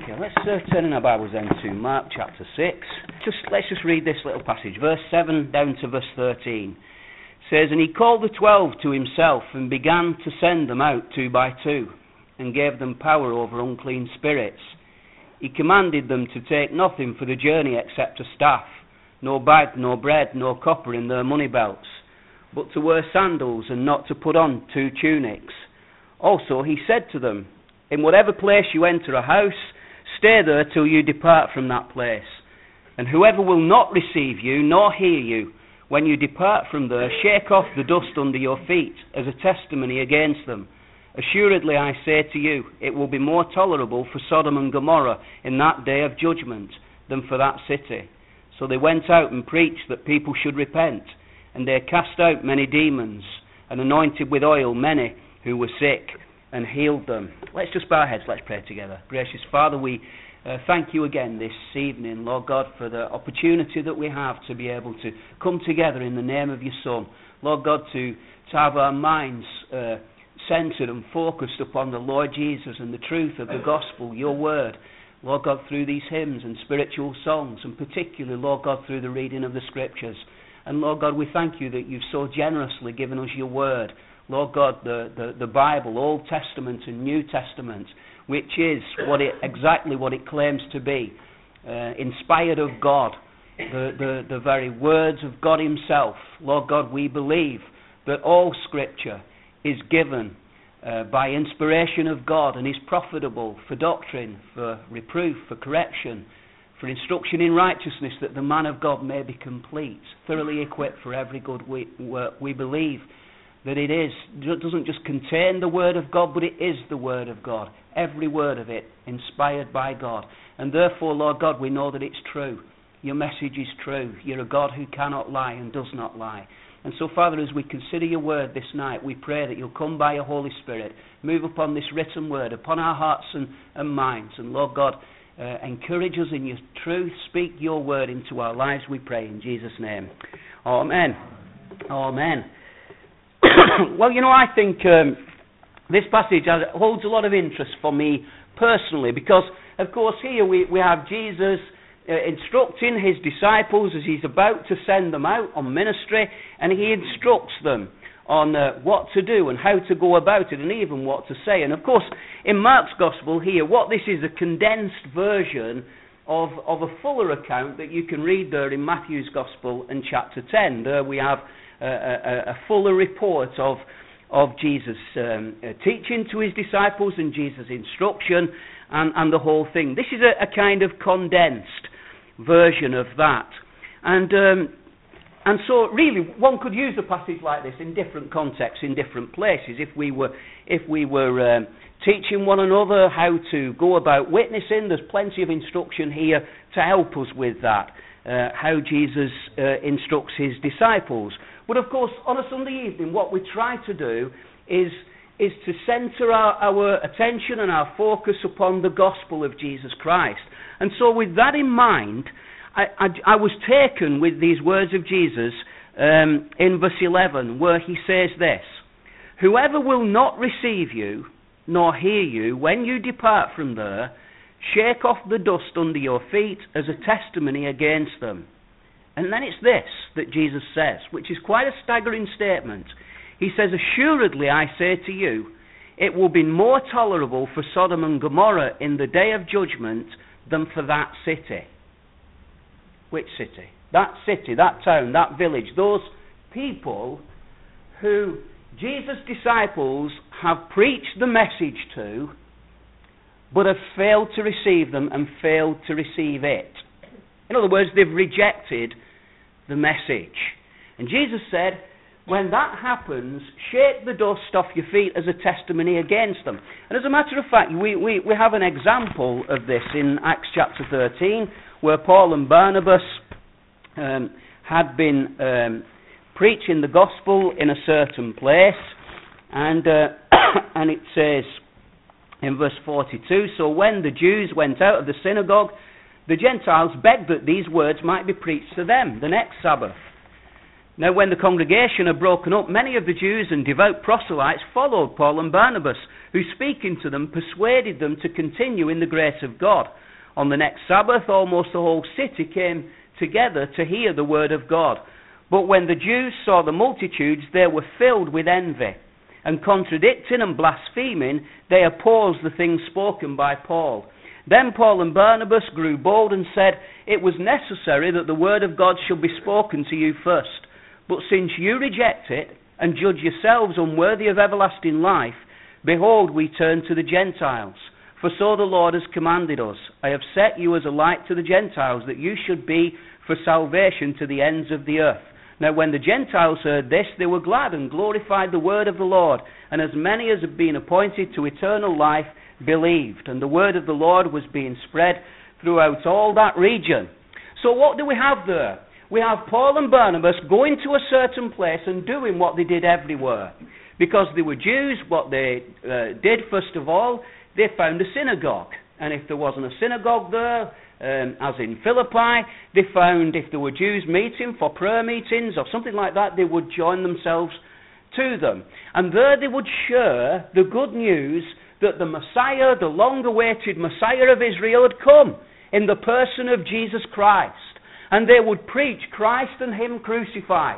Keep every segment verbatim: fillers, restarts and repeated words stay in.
Okay, let's uh, turn in our Bibles then to Mark chapter six. Just let's just read this little passage, verse seven down to verse thirteen. It says, "And he called the twelve to himself, and began to send them out two by two, and gave them power over unclean spirits. He commanded them to take nothing for the journey except a staff, no bag, no bread, no copper in their money belts, but to wear sandals, and not to put on two tunics. Also he said to them, in whatever place you enter a house, stay there till you depart from that place. And whoever will not receive you, nor hear you, when you depart from there, shake off the dust under your feet as a testimony against them. Assuredly I say to you, it will be more tolerable for Sodom and Gomorrah in that day of judgment than for that city. So they went out and preached that people should repent, and they cast out many demons, and anointed with oil many who were sick, and healed them." Let's just bow our heads, let's pray together. Gracious Father, we uh, thank you again this evening, Lord God, for the opportunity that we have to be able to come together in the name of your Son. Lord God, to, to have our minds uh, centered and focused upon the Lord Jesus and the truth of the gospel, your word. Lord God, through these hymns and spiritual songs, and particularly, Lord God, through the reading of the scriptures. And Lord God, we thank you that you've so generously given us your word. Lord God, the, the, the Bible, Old Testament and New Testament, which is what it exactly what it claims to be, uh, inspired of God, the, the, the very words of God himself. Lord God, we believe that all Scripture is given uh, by inspiration of God and is profitable for doctrine, for reproof, for correction, for instruction in righteousness, that the man of God may be complete, thoroughly equipped for every good work. We believe that it is, it doesn't just contain the Word of God, but it is the Word of God. Every word of it inspired by God. And therefore, Lord God, we know that it's true. Your message is true. You're a God who cannot lie and does not lie. And so, Father, as we consider your word this night, we pray that you'll come by your Holy Spirit, move upon this written word, upon our hearts and, and minds. And Lord God, uh, encourage us in your truth. Speak your word into our lives, we pray, in Jesus' name. Amen. Amen. Well, you know, I think um, this passage holds a lot of interest for me personally, because, of course, here we, we have Jesus uh, instructing his disciples as he's about to send them out on ministry, and he instructs them on uh, what to do and how to go about it, and even what to say. And, of course, in Mark's Gospel here, what this is a condensed version of, of a fuller account that you can read there in Matthew's Gospel in chapter ten. There we have A, a, a fuller report of of Jesus um, uh, teaching to his disciples and Jesus' instruction and, and the whole thing. This is a, a kind of condensed version of that. And um, and so really one could use a passage like this in different contexts, in different places. If we were if we were um, teaching one another how to go about witnessing, there's plenty of instruction here to help us with that, uh, how Jesus uh, instructs his disciples. But of course, on a Sunday evening, what we try to do is, is to centre our, our attention and our focus upon the gospel of Jesus Christ. And so with that in mind, I, I, I was taken with these words of Jesus um, in verse eleven, where he says this: "Whoever will not receive you, nor hear you, when you depart from there, shake off the dust under your feet as a testimony against them." And then it's this that Jesus says, which is quite a staggering statement. He says, "Assuredly I say to you, it will be more tolerable for Sodom and Gomorrah in the day of judgment than for that city." Which city? That city, that town, that village, those people who Jesus' disciples have preached the message to, but have failed to receive them and failed to receive it. In other words, they've rejected the message. And Jesus said, when that happens, shake the dust off your feet as a testimony against them. And as a matter of fact, we, we, we have an example of this in Acts chapter thirteen, where Paul and Barnabas um, had been um, preaching the gospel in a certain place. And, uh, and it says in verse forty-two, "So when the Jews went out of the synagogue, the Gentiles begged that these words might be preached to them the next Sabbath. Now when the congregation had broken up, many of the Jews and devout proselytes followed Paul and Barnabas, who speaking to them persuaded them to continue in the grace of God. On the next Sabbath, almost the whole city came together to hear the word of God. But when the Jews saw the multitudes, they were filled with envy, and contradicting and blaspheming, they opposed the things spoken by Paul. Then Paul and Barnabas grew bold and said, "It was necessary that the word of God should be spoken to you first. But since you reject it, and judge yourselves unworthy of everlasting life, behold, we turn to the Gentiles. For so the Lord has commanded us, I have set you as a light to the Gentiles, that you should be for salvation to the ends of the earth." Now when the Gentiles heard this, they were glad and glorified the word of the Lord. And as many as had been appointed to eternal life believed. And the word of the Lord was being spread throughout all that region. So what do we have there? We have Paul and Barnabas going to a certain place and doing what they did everywhere. Because they were Jews, what they uh, did first of all, they found a synagogue. And if there wasn't a synagogue there, um, as in Philippi, they found if there were Jews meeting for prayer meetings or something like that, they would join themselves to them. And there they would share the good news that the Messiah, the long-awaited Messiah of Israel, had come in the person of Jesus Christ. And they would preach Christ and Him crucified.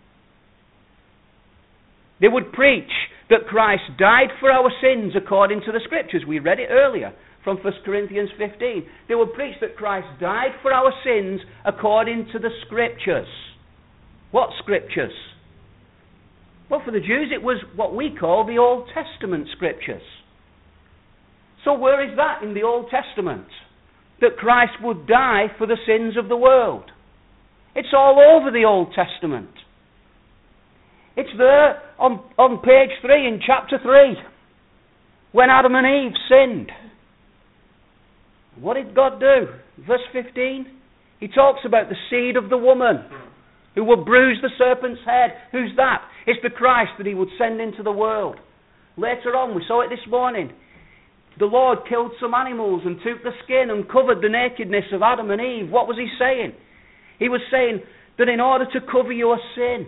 They would preach that Christ died for our sins according to the Scriptures. We read it earlier from First Corinthians fifteen. They would preach that Christ died for our sins according to the Scriptures. What Scriptures? Well, for the Jews it was what we call the Old Testament Scriptures. So where is that in the Old Testament? That Christ would die for the sins of the world. It's all over the Old Testament. It's there on, on page three in chapter three. When Adam and Eve sinned. What did God do? Verse fifteen. He talks about the seed of the woman who will bruise the serpent's head. Who's that? It's the Christ that He would send into the world. Later on, we saw it this morning. The Lord killed some animals and took the skin and covered the nakedness of Adam and Eve. What was He saying? He was saying that in order to cover your sin,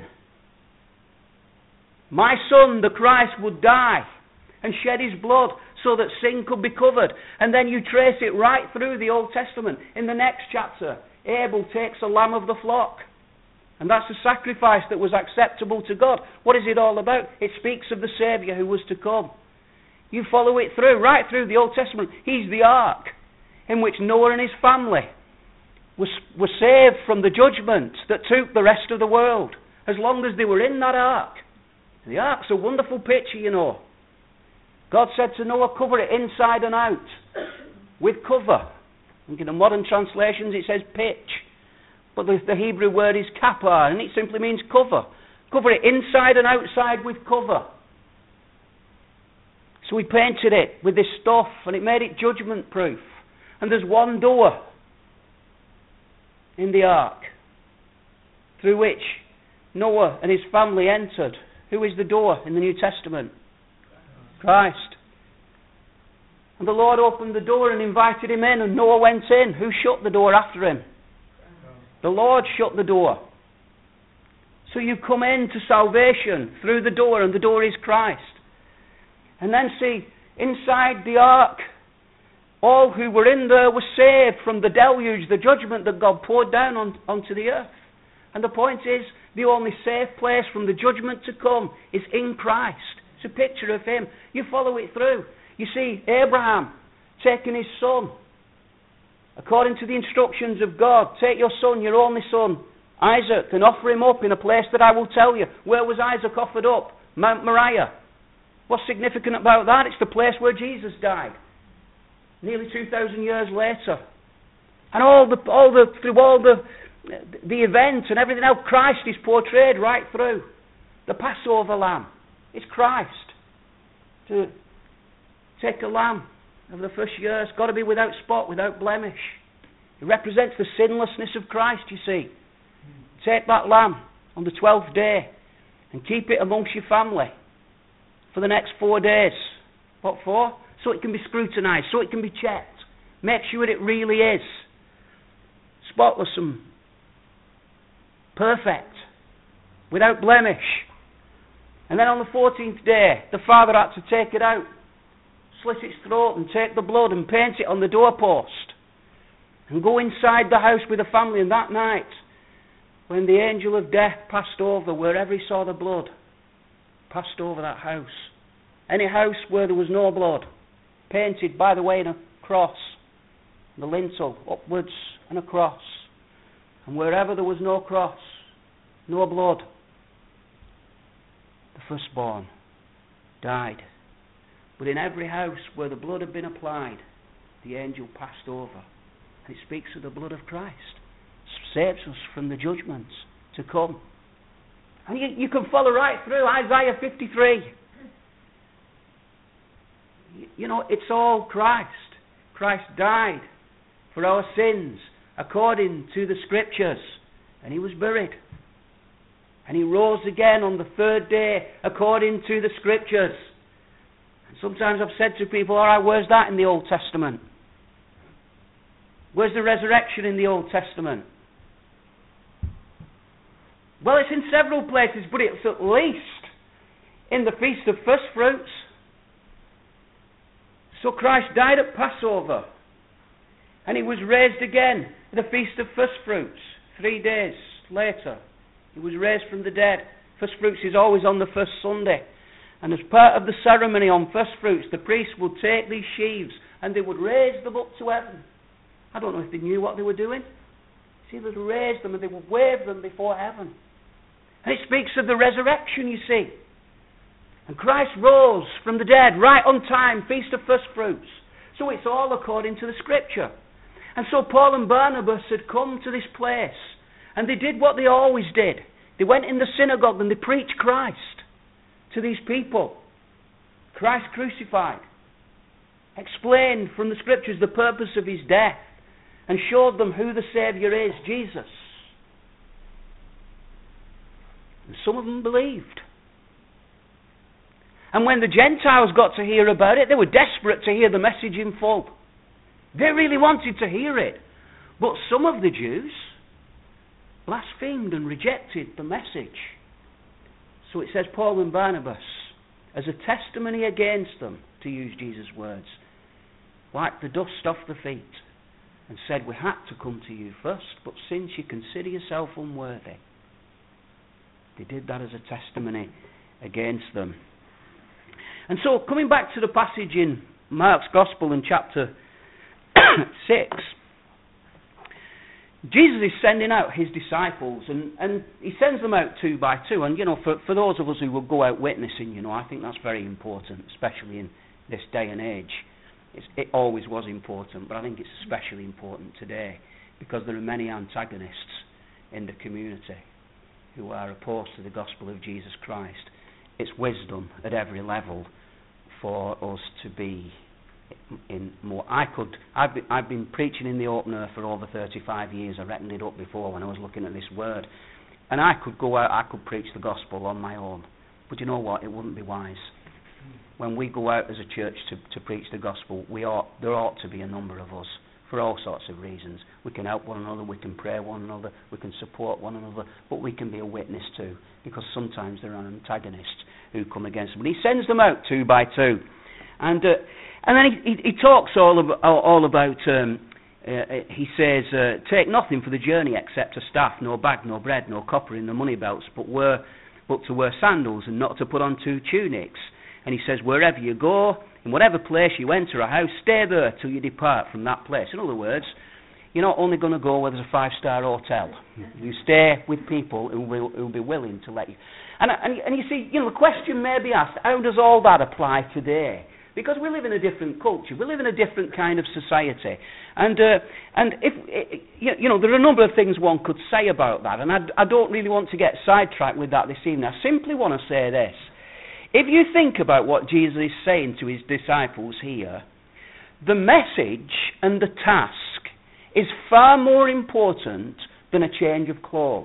my Son, the Christ, would die and shed His blood so that sin could be covered. And then you trace it right through the Old Testament. In the next chapter, Abel takes a lamb of the flock. And that's the sacrifice that was acceptable to God. What is it all about? It speaks of the Saviour who was to come. You follow it through, right through the Old Testament. He's the ark in which Noah and his family was, were saved from the judgment that took the rest of the world. As long as they were in that ark. The ark's a wonderful picture, you know. God said to Noah, cover it inside and out with cover. In the modern translations it says pitch. But the, the Hebrew word is kapar, and it simply means cover. Cover it inside and outside with cover. So we painted it with this stuff, and it made it judgment proof. And there's one door in the ark through which Noah and his family entered. Who is the door in the New Testament? Christ. And the Lord opened the door and invited him in, and Noah went in. Who shut the door after him? The Lord shut the door. So you come into salvation through the door, and the door is Christ. And then see, inside the ark, all who were in there were saved from the deluge, the judgment that God poured down on, onto the earth. And the point is, the only safe place from the judgment to come is in Christ. It's a picture of Him. You follow it through. You see Abraham taking his son. According to the instructions of God, take your son, your only son, Isaac, and offer him up in a place that I will tell you. Where was Isaac offered up? Mount Moriah. What's significant about that? It's the place where Jesus died. Nearly two thousand years later. And all the, all the, through all the, the events and everything else, Christ is portrayed right through. The Passover lamb. It's Christ. To take a lamb of the first year, it's got to be without spot, without blemish. It represents the sinlessness of Christ, you see. Take that lamb on the twelfth day and keep it amongst your family for the next four days. What for? So it can be scrutinized, so it can be checked. Make sure it really is spotless and perfect, without blemish. And then on the fourteenth day, the father had to take it out slit its throat and take the blood and paint it on the doorpost and go inside the house with the family. And that night, when the angel of death passed over, wherever he saw the blood, passed over that house. Any house where there was no blood, painted, by the way, in a cross, the lintel upwards and a cross. And wherever there was no cross, no blood, the firstborn died. But in every house where the blood had been applied, the angel passed over. And it speaks of the blood of Christ. It saves us from the judgments to come. And you, you can follow right through Isaiah fifty-three. You, you know, it's all Christ. Christ died for our sins according to the Scriptures. And he was buried. And he rose again on the third day according to the Scriptures. And sometimes I've said to people, all right, where's that in the Old Testament? Where's the resurrection in the Old Testament? Well, it's in several places, but it's at least in the Feast of First Fruits. So Christ died at Passover. And he was raised again at the Feast of First Fruits. Three days later, he was raised from the dead. First Fruits is always on the first Sunday. And as part of the ceremony on First Fruits, the priests would take these sheaves and they would raise them up to heaven. I don't know if they knew what they were doing. See, they'd raise them and they would wave them before heaven. And it speaks of the resurrection, you see. And Christ rose from the dead, right on time, Feast of First Fruits. So it's all according to the Scripture. And so Paul and Barnabas had come to this place, and they did what they always did. They went in the synagogue and they preached Christ to these people. Christ crucified. Explained from the Scriptures the purpose of his death, and showed them who the Saviour is, Jesus. And some of them believed. And when the Gentiles got to hear about it, they were desperate to hear the message in full. They really wanted to hear it. But some of the Jews blasphemed and rejected the message. So it says Paul and Barnabas, as a testimony against them, to use Jesus' words, wiped the dust off the feet and said, we had to come to you first, but since you consider yourself unworthy, they did that as a testimony against them. And so, coming back to the passage in Mark's Gospel in chapter six, Jesus is sending out his disciples, and, and he sends them out two by two. And, you know, for, for those of us who will go out witnessing, you know, I think that's very important, especially in this day and age. It's, it always was important, but I think it's especially important today because there are many antagonists in the community who are opposed to the gospel of Jesus Christ. It's wisdom at every level for us to be in more. I could. I've been, I've been preaching in the open air for over thirty-five years. I reckoned it up before when I was looking at this word, and I could go out. I could preach the gospel on my own. But you know what? It wouldn't be wise. When we go out as a church to, to preach the gospel, we ought, there ought to be a number of us for all sorts of reasons. We can help one another, we can pray one another, we can support one another, but we can be a witness too, because sometimes there are antagonists who come against them. But he sends them out two by two. And uh, and then he, he, he talks all about, all about um, uh, he says, uh, take nothing for the journey except a staff, no bag, no bread, no copper in the money belts, but, wear, but to wear sandals and not to put on two tunics. And he says, wherever you go, in whatever place you enter a house, stay there till you depart from that place. In other words, you're not only going to go where there's a five-star hotel. You stay with people who will who will be willing to let you. And, and, and you see, you know, the question may be asked, how does all that apply today? Because we live in a different culture. We live in a different kind of society. And uh, and if you know, there are a number of things one could say about that. And I, I don't really want to get sidetracked with that this evening. I simply want to say this. If you think about what Jesus is saying to his disciples here, the message and the task is far more important than a change of clothes,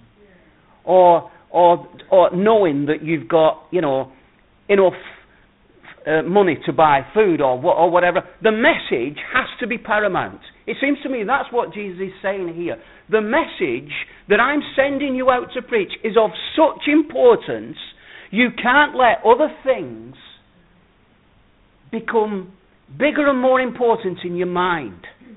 or or or knowing that you've got, you know, enough uh, money to buy food or or whatever. The message has to be paramount. It seems to me that's what Jesus is saying here. The message that I'm sending you out to preach is of such importance. You can't let other things become bigger and more important in your mind.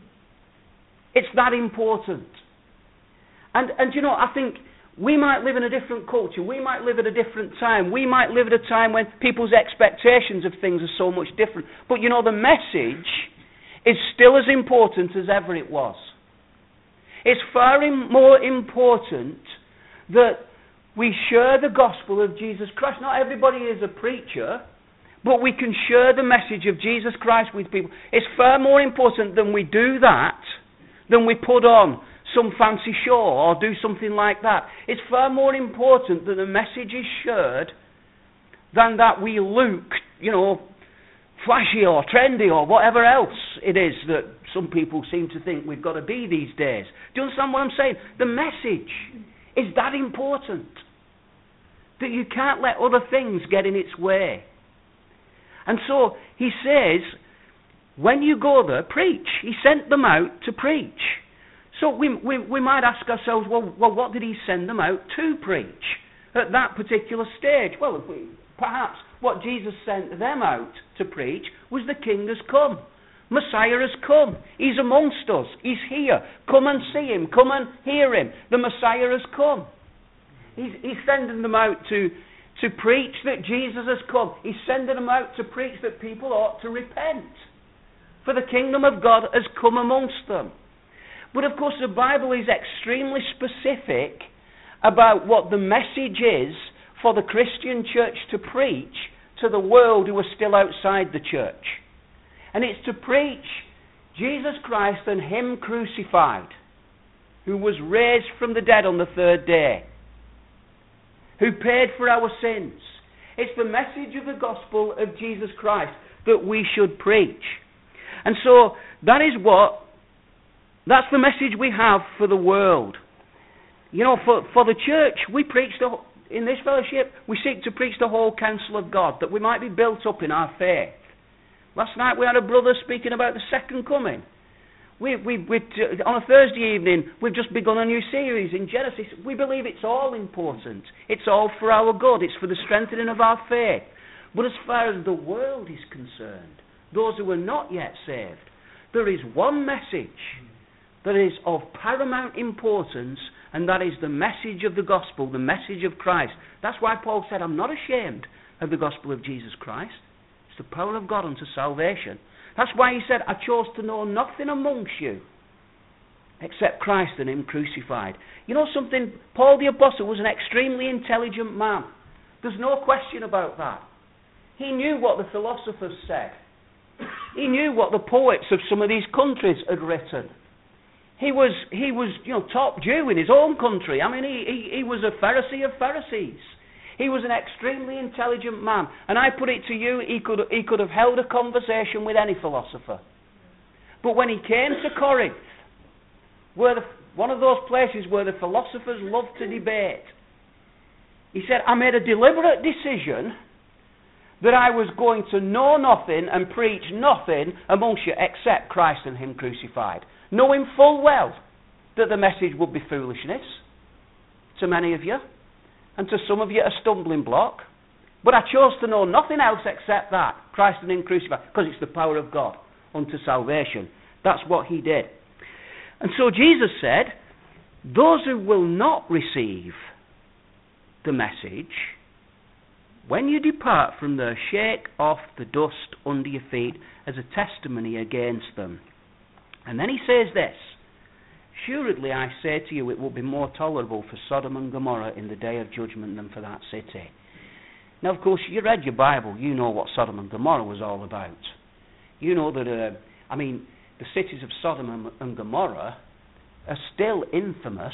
It's that important. And, and you know, I think we might live in a different culture. We might live at a different time. We might live at a time when people's expectations of things are so much different. But you know, the message is still as important as ever it was. It's far in, more important that we share the gospel of Jesus Christ. Not everybody is a preacher, but we can share the message of Jesus Christ with people. It's far more important than we do that, than we put on some fancy show or do something like that. It's far more important that the message is shared than that we look, you know, flashy or trendy or whatever else it is that some people seem to think we've got to be these days. Do you understand what I'm saying? The message is that important that you can't let other things get in its way. And so he says, when you go there, preach. He sent them out to preach. So we, we, we might ask ourselves, well, well, what did he send them out to preach at that particular stage? Well, if we, perhaps what Jesus sent them out to preach was the King has come. Messiah has come. He's amongst us. He's here. Come and see him. Come and hear him. The Messiah has come. He's, he's sending them out to, to preach that Jesus has come. He's sending them out to preach that people ought to repent. For the kingdom of God has come amongst them. But of course the Bible is extremely specific about what the message is for the Christian church to preach to the world who are still outside the church. And it's to preach Jesus Christ and him crucified, who was raised from the dead on the third day, who paid for our sins. It's the message of the gospel of Jesus Christ that we should preach. And so that is what, that's the message we have for the world. You know, for, for the church, we preach the, in this fellowship, we seek to preach the whole counsel of God, that we might be built up in our faith. Last night we had a brother speaking about the second coming. We, we, we, on a Thursday evening, we've just begun a new series in Genesis. We believe it's all important. It's all for our good. It's for the strengthening of our faith. But as far as the world is concerned, those who are not yet saved, there is one message that is of paramount importance, and that is the message of the gospel, the message of Christ. That's why Paul said, I'm not ashamed of the gospel of Jesus Christ. It's the power of God unto salvation. That's why he said, I chose to know nothing amongst you except Christ and him crucified. You know something? Paul the Apostle was an extremely intelligent man. There's no question about that. He knew what the philosophers said. He knew what the poets of some of these countries had written. He was, he was, you know, top Jew in his own country. I mean, he, he, he was a Pharisee of Pharisees. He was an extremely intelligent man. And I put it to you, he could, he could have held a conversation with any philosopher. But when he came to Corinth, where the, one of those places where the philosophers love to debate, he said, I made a deliberate decision that I was going to know nothing and preach nothing amongst you except Christ and him crucified, knowing full well that the message would be foolishness to many of you, and to some of you a stumbling block. But I chose to know nothing else except that, Christ and him crucified, because it's the power of God unto salvation. That's what he did. And so Jesus said, those who will not receive the message, when you depart from there, shake off the dust under your feet as a testimony against them. And then he says this, assuredly I say to you, it will be more tolerable for Sodom and Gomorrah in the day of judgment than for that city. Now, of course, you read your Bible, you know what Sodom and Gomorrah was all about. You know that, uh, I mean, the cities of Sodom and Gomorrah are still infamous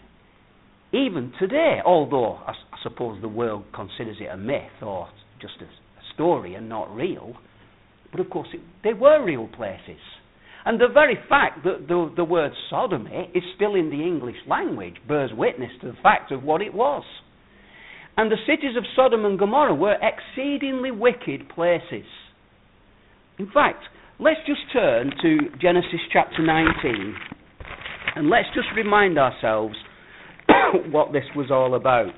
even today, although I, I suppose the world considers it a myth or just a, a story and not real. But of course, it, they were real places. And the very fact that the, the word sodomy is still in the English language bears witness to the fact of what it was. And the cities of Sodom and Gomorrah were exceedingly wicked places. In fact, let's just turn to Genesis chapter nineteen, and let's just remind ourselves what this was all about.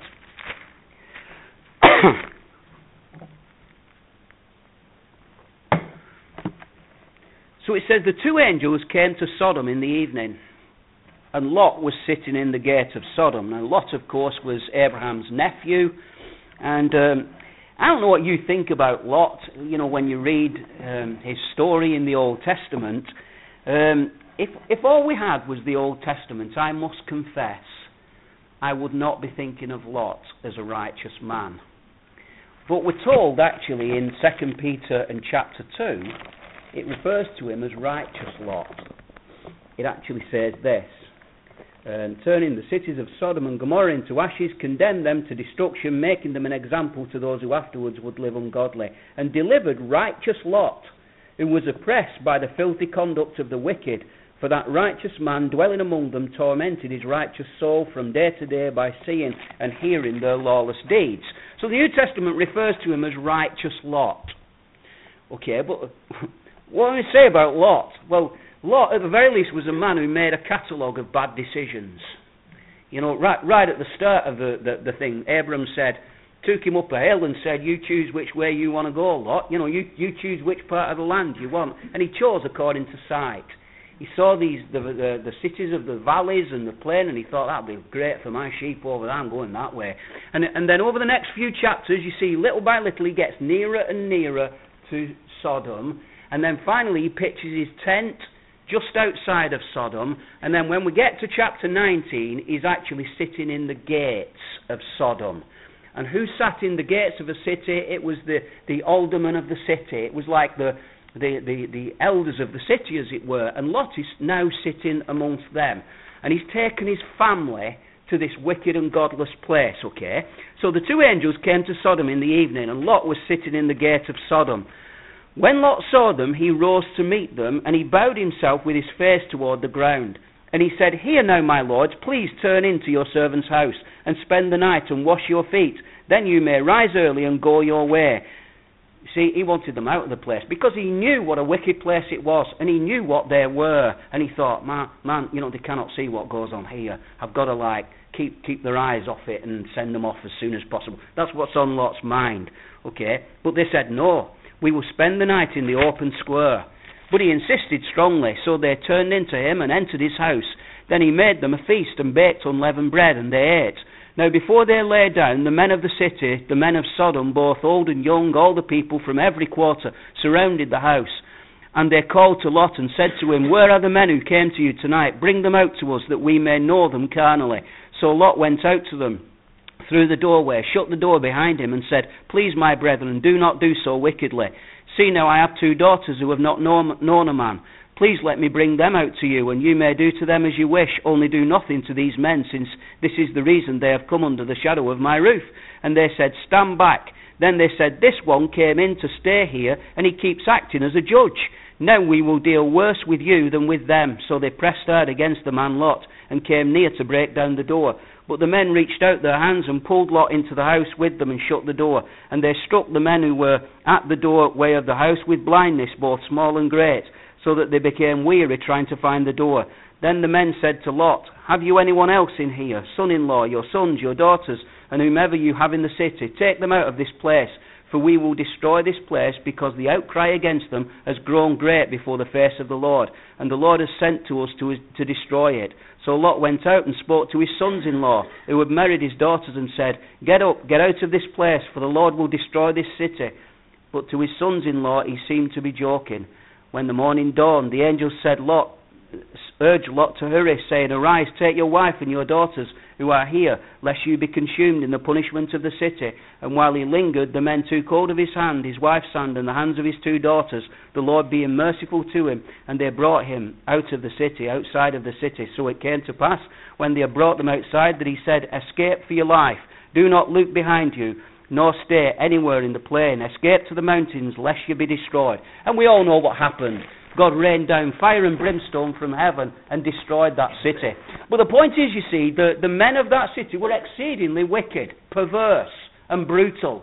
So it says the two angels came to Sodom in the evening, and Lot was sitting in the gate of Sodom. Now Lot, of course, was Abraham's nephew, and um, I don't know what you think about Lot. You know, when you read um, his story in the Old Testament, um, if if all we had was the Old Testament, I must confess, I would not be thinking of Lot as a righteous man. But we're told actually in Second Peter and chapter two, it refers to him as righteous Lot. It actually says this, and turning the cities of Sodom and Gomorrah into ashes, condemned them to destruction, making them an example to those who afterwards would live ungodly, and delivered righteous Lot, who was oppressed by the filthy conduct of the wicked. For that righteous man dwelling among them tormented his righteous soul from day to day by seeing and hearing their lawless deeds. So the New Testament refers to him as righteous Lot. Okay, but what do we say about Lot? Well, Lot, at the very least, was a man who made a catalogue of bad decisions. You know, right, right at the start of the, the, the thing, Abram said, took him up a hill and said, you choose which way you want to go, Lot. You know, you, you choose which part of the land you want. And he chose according to sight. He saw these the, the, the cities of the valleys and the plain, and he thought, that'd be great for my sheep over there, I'm going that way. And, and then over the next few chapters, you see, little by little, he gets nearer and nearer to Sodom. And then finally, he pitches his tent just outside of Sodom, and then when we get to chapter nineteen, he's actually sitting in the gates of Sodom. And who sat in the gates of the city? It was the, the aldermen of the city. It was like the, the, the, the elders of the city, as it were, and Lot is now sitting amongst them. And he's taken his family to this wicked and godless place, okay? So the two angels came to Sodom in the evening, and Lot was sitting in the gate of Sodom. When Lot saw them, he rose to meet them, and he bowed himself with his face toward the ground. And he said, Hear now, my lords, please turn into your servant's house, and spend the night, and wash your feet. Then you may rise early and go your way. See, he wanted them out of the place, because he knew what a wicked place it was, and he knew what they were. And he thought, man, man, you know, they cannot see what goes on here. I've got to, like, keep keep their eyes off it and send them off as soon as possible. That's what's on Lot's mind, okay? But they said, no. We will spend the night in the open square. But he insisted strongly, so they turned into him and entered his house. Then he made them a feast and baked unleavened bread, and they ate. Now before they lay down, the men of the city, the men of Sodom, both old and young, all the people from every quarter, surrounded the house. And they called to Lot and said to him, Where are the men who came to you tonight? Bring them out to us, that we may know them carnally. So Lot went out to them through the doorway, shut the door behind him, and said, Please, my brethren, do not do so wickedly. See now, I have two daughters who have not known, known a man. Please let me bring them out to you, and you may do to them as you wish, only do nothing to these men, since this is the reason they have come under the shadow of my roof. And they said, Stand back. Then they said, This one came in to stay here, and he keeps acting as a judge. Now we will deal worse with you than with them. So they pressed hard against the man Lot, and came near to break down the door. But the men reached out their hands and pulled Lot into the house with them and shut the door. And they struck the men who were at the doorway of the house with blindness, both small and great, so that they became weary trying to find the door. Then the men said to Lot, Have you anyone else in here, son-in-law, your sons, your daughters, and whomever you have in the city? Take them out of this place, for we will destroy this place, because the outcry against them has grown great before the face of the Lord, and the Lord has sent to us to, to destroy it. So Lot went out and spoke to his sons-in-law, who had married his daughters, and said, Get up, get out of this place, for the Lord will destroy this city. But to his sons-in-law he seemed to be joking. When the morning dawned, the angel said, Lot, urged Lot to hurry, saying, Arise, take your wife and your daughters who are here, lest you be consumed in the punishment of the city. And while he lingered, the men took hold of his hand, his wife's hand, and the hands of his two daughters, the Lord being merciful to him, and they brought him out of the city, outside of the city. So it came to pass, when they had brought them outside, that he said, Escape for your life, do not look behind you, nor stay anywhere in the plain. Escape to the mountains, lest you be destroyed. And we all know what happened. God rained down fire and brimstone from heaven and destroyed that city. But the point is, you see, the, the men of that city were exceedingly wicked, perverse, and brutal.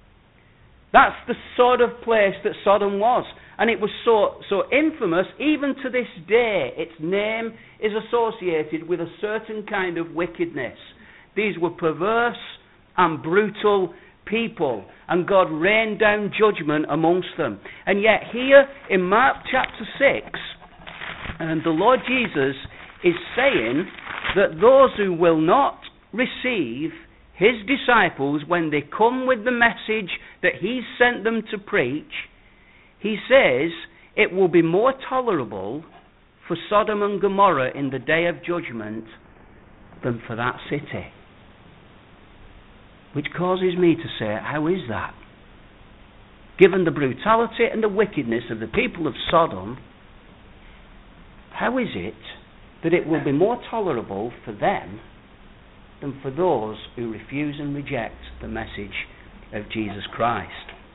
That's the sort of place that Sodom was. And it was so, so infamous, even to this day, its name is associated with a certain kind of wickedness. These were perverse and brutal people, and God rained down judgment amongst them. And yet here in Mark chapter six, and the Lord Jesus is saying that those who will not receive his disciples when they come with the message that he sent them to preach, he says it will be more tolerable for Sodom and Gomorrah in the day of judgment than for that city. Which causes me to say, how is that? Given the brutality and the wickedness of the people of Sodom, how is it that it will be more tolerable for them than for those who refuse and reject the message of Jesus Christ?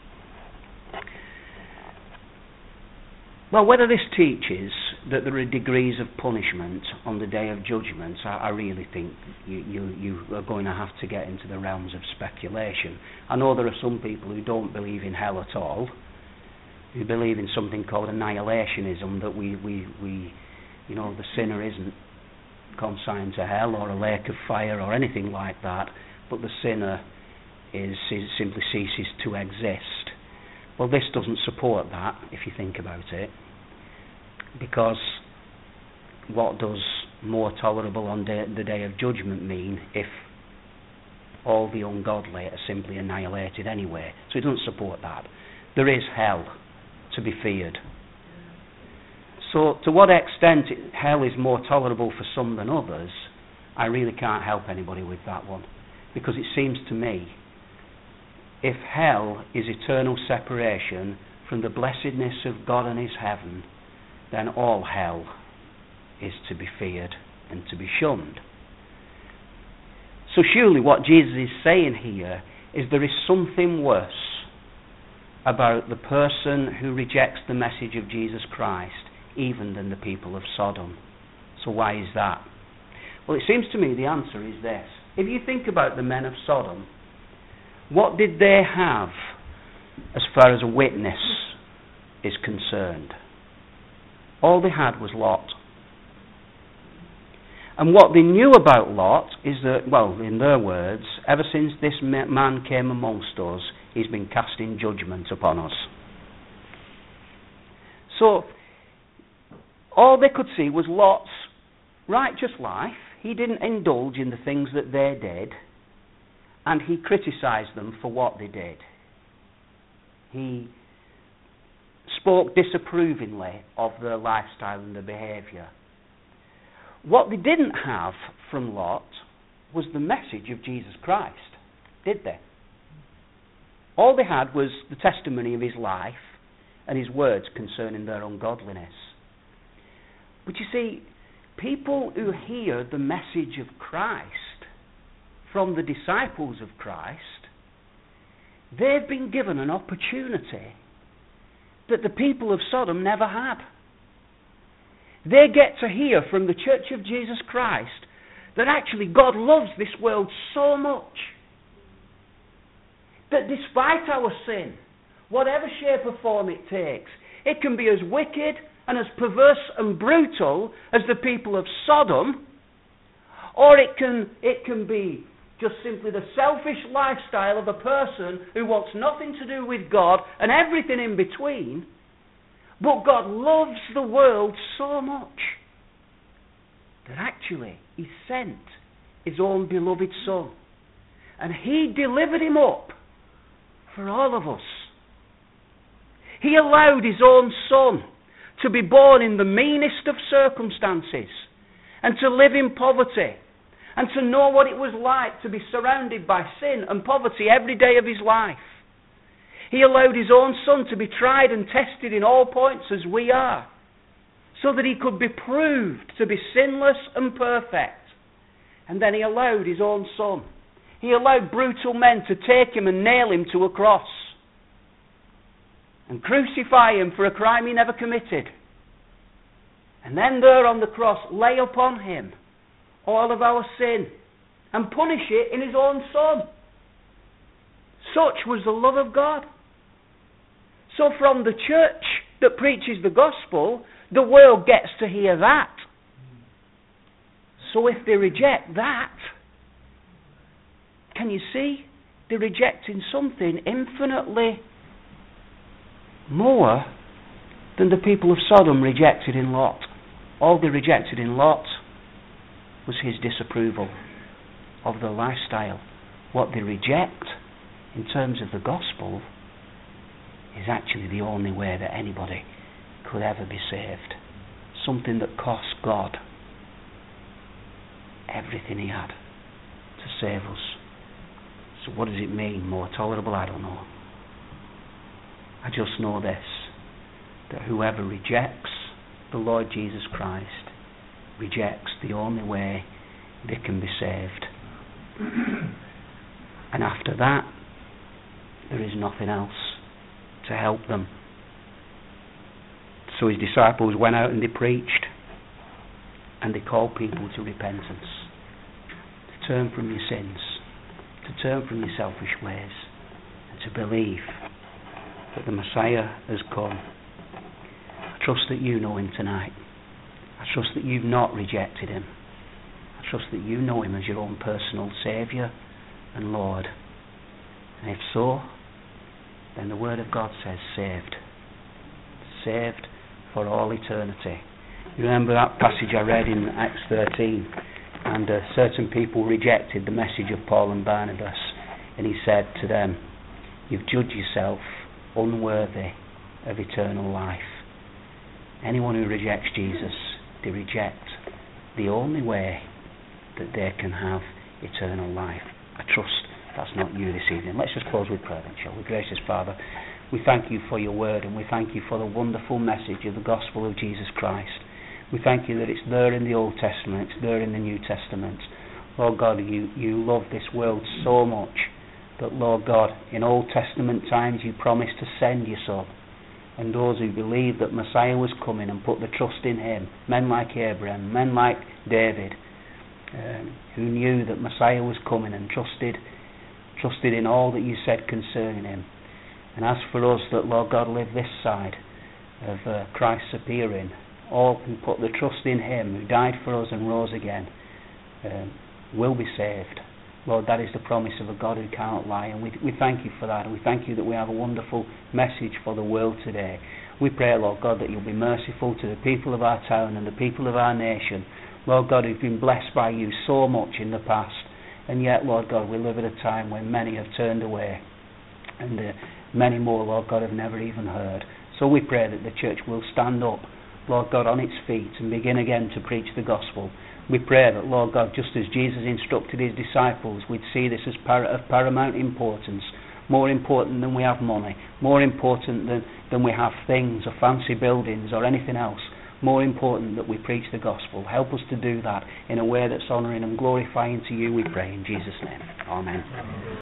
Well, whether this teaches that there are degrees of punishment on the day of judgment, I, I really think you, you, you are going to have to get into the realms of speculation. I know there are some people who don't believe in hell at all, who believe in something called annihilationism, that we, we, we you know, the sinner isn't consigned to hell or a lake of fire or anything like that, but the sinner is, is simply ceases to exist. Well, this doesn't support that, if you think about it, because what does more tolerable on day, the day of judgment mean if all the ungodly are simply annihilated anyway? So it doesn't support that. There is hell to be feared. So to what extent it, hell is more tolerable for some than others, I really can't help anybody with that one, because it seems to me, if hell is eternal separation from the blessedness of God and his heaven, then all hell is to be feared and to be shunned. So surely what Jesus is saying here is there is something worse about the person who rejects the message of Jesus Christ even than the people of Sodom. So why is that? Well, it seems to me the answer is this. If you think about the men of Sodom, what did they have as far as a witness is concerned? All they had was Lot. And what they knew about Lot is that, well, in their words, ever since this man came amongst us, he's been casting judgment upon us. So, all they could see was Lot's righteous life. He didn't indulge in the things that they did, and he criticised them for what they did. He spoke disapprovingly of their lifestyle and their behaviour. What they didn't have from Lot was the message of Jesus Christ, did they? All they had was the testimony of his life and his words concerning their ungodliness. But you see, people who hear the message of Christ from the disciples of Christ, they've been given an opportunity that the people of Sodom never had. They get to hear from the Church of Jesus Christ that actually God loves this world so much that despite our sin, whatever shape or form it takes, it can be as wicked and as perverse and brutal as the people of Sodom, or it can it can be just simply the selfish lifestyle of a person who wants nothing to do with God and everything in between. But God loves the world so much that actually he sent his own beloved Son, and he delivered him up for all of us. He allowed his own Son to be born in the meanest of circumstances and to live in poverty and to know what it was like to be surrounded by sin and poverty every day of his life. He allowed his own Son to be tried and tested in all points as we are, so that he could be proved to be sinless and perfect. And then he allowed his own Son. He allowed brutal men to take him and nail him to a cross and crucify him for a crime he never committed. And then there on the cross lay upon him all of our sin and punish it in his own Son. Such was the love of God. So from the church that preaches the gospel, the world gets to hear that. So if they reject that, can you see? They're rejecting something infinitely more than the people of Sodom rejected in Lot. All they rejected in Lot was his disapproval of the lifestyle. What they reject in terms of the gospel is actually the only way that anybody could ever be saved. Something that cost God everything he had to save us. So what does it mean, more tolerable? I don't know. I just know this, that whoever rejects the Lord Jesus Christ rejects the only way they can be saved. And after that, there is nothing else to help them. So his disciples went out and they preached, and they called people to repentance, to turn from your sins, to turn from your selfish ways, and to believe that the Messiah has come. I trust that you know him tonight. I trust that you've not rejected him. I trust that you know him as your own personal Saviour and Lord. And if so, then the Word of God says saved. Saved for all eternity. You remember that passage I read in Acts thirteen, and uh, certain people rejected the message of Paul and Barnabas, and he said to them, you've judged yourself unworthy of eternal life. Anyone who rejects Jesus, they reject the only way that they can have eternal life. I trust that's not you this evening. Let's just close with prayer then, shall we? Gracious Father, we thank you for your word, and we thank you for the wonderful message of the gospel of Jesus Christ. We thank you that it's there in the Old Testament, it's there in the New Testament. Lord God, you, you love this world so much that, Lord God, in Old Testament times you promised to send your Son. And those who believed that Messiah was coming and put the trust in him, men like Abraham, men like David, um, who knew that Messiah was coming and trusted, trusted in all that you said concerning him. And as for us that, Lord God, live this side of uh, Christ's appearing, all who put the trust in him, who died for us and rose again, um, will be saved. Lord, that is the promise of a God who cannot lie, and we, we thank you for that, and we thank you that we have a wonderful message for the world today. We pray, Lord God, that you'll be merciful to the people of our town and the people of our nation, Lord God, who've been blessed by you so much in the past, and yet, Lord God, we live at a time when many have turned away, and uh, many more, Lord God, have never even heard. So we pray that the church will stand up, Lord God, on its feet and begin again to preach the gospel. We pray that, Lord God, just as Jesus instructed his disciples, we'd see this as par- of paramount importance, more important than we have money, more important than, than we have things or fancy buildings or anything else, more important that we preach the gospel. Help us to do that in a way that's honouring and glorifying to you, we pray, in Jesus' name. Amen.